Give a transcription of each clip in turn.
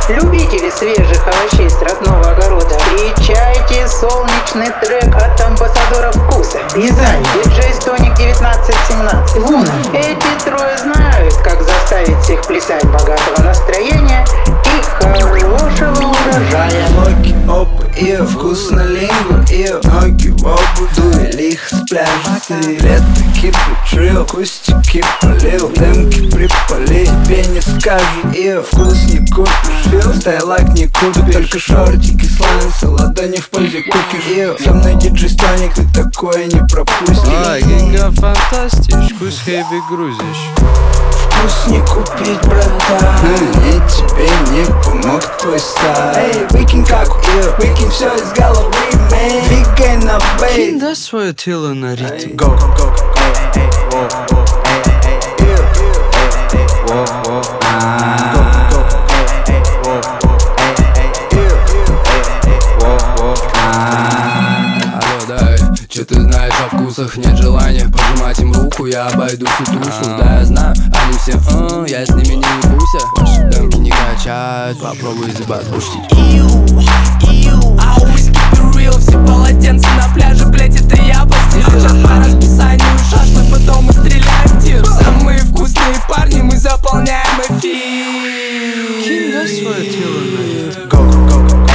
Любители свежих овощей с родного огорода, встречайте солнечный трек от амбассадора вкуса. Рязань, диджей Стоник 1917. Луна. Эти трое знают, как заставить всех плясать, богатого настроения и хорошего урожая. Локи, опа, и вкусно лингу, и ноги в обувь. Дуэли их с пляжа, сигареты причил, кустики полил, дымки припали. Тебе не скажут, и вкус не купишь. Стайлайк не купишь, только шортики, сланцы, ладони в позе кукиш. Со мной диджей Стоник, ты такое не пропустишь. Гинга фантастич, вкус хэви грузишь. Вкус не купить, братан, и тебе не помог твой стайл. Эй, выкинь каку, выкинь все из головы, мэн. Двигай на бейт. Кинь, дай свое тело на ритм. Go, go, go, эй, эй, Че ты знаешь о вкусах, нет желания пожимать им руку, я обойду всю тушу. Да, я знаю, они все, я с ними не ебуся. Ваши демки не качают, попробуй зебать пустить. Always keep it real, все полотенца на пляже, блять, это я постелил. Сейчас по расписанию шашлык, потом мы стреляем тир. Самые вкусные парни, мы заполняем эфир. Кинь, дай свое тело на ритм. go, go, go, go,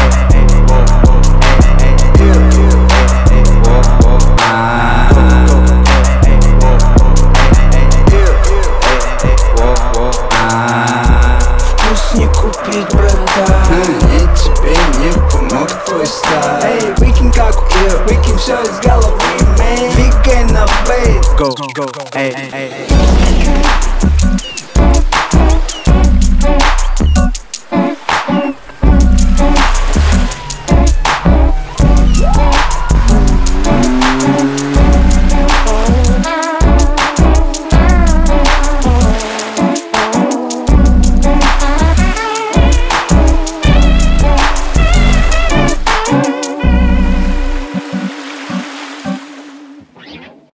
вкус не купить, братан, и тебе не помог твой стайл. Эй, выкинь каку, выкинь все из головы, мэн. Двигай на бейт. Go, go, эй, эй.